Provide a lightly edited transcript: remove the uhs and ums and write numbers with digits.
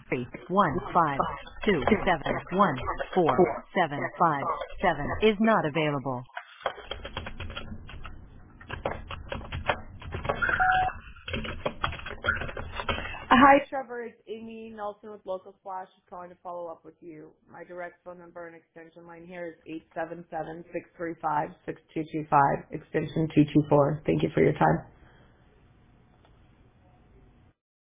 315271477 is not available. Hi, Trevor. It's Amy Nelson with Local Splash. Just calling to follow up with you. My direct phone number and extension line here is 877-635-6225, extension 224. Thank you for your time.